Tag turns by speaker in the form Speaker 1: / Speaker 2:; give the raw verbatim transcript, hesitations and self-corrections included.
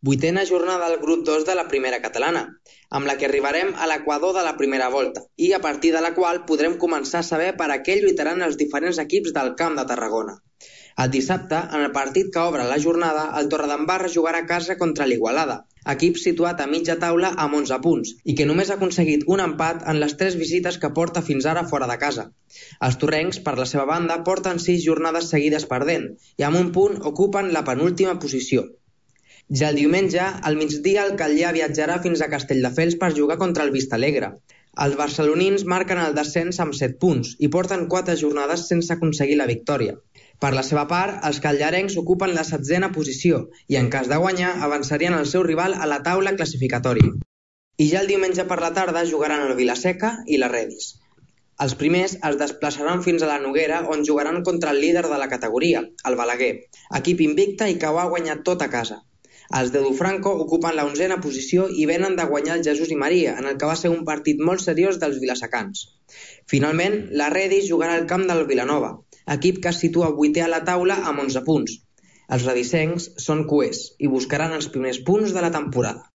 Speaker 1: Vuitena jornada del grup dos de la primera catalana, amb la que arribarem a l'equador de la primera volta i a partir de la qual podrem començar a saber per a què lluitaran els diferents equips del Camp de Tarragona. El dissabte, en el partit que obre la jornada, el Torredembarra jugarà a casa contra l'Igualada, equip situat a mitja taula amb onze punts i que només ha aconseguit un empat en les tres visites que porta fins ara fora de casa. Els torrencs, per la seva banda, porten sis jornades seguides perdent i amb un punt ocupen la penúltima posició. Ja el diumenge, al migdia, el Catllar viatjarà fins a Castelldefels per jugar contra el Vistalegre. Els barcelonins marquen el descens amb set punts i porten quatre jornades sense aconseguir la victòria. Per la seva part, els callarencs ocupen la setzena posició i, en cas de guanyar, avançarien el seu rival a la taula classificatòria. I ja el diumenge per la tarda jugaran el Vilaseca i la Redis. Els primers es desplaçaran fins a la Noguera, on jugaran contra el líder de la categoria, el Balaguer, equip invicte i que ho ha guanyat tot a casa. Els de Dufranco ocupen la onzena posició i venen de guanyar el Jesús i Maria, en el que va ser un partit molt seriós dels vilasecans. Finalment, la Redis jugarà al camp del Vilanova, equip que es situa vuitè a la taula amb onze punts. Els redisencs són cuers i buscaran els primers punts de la temporada.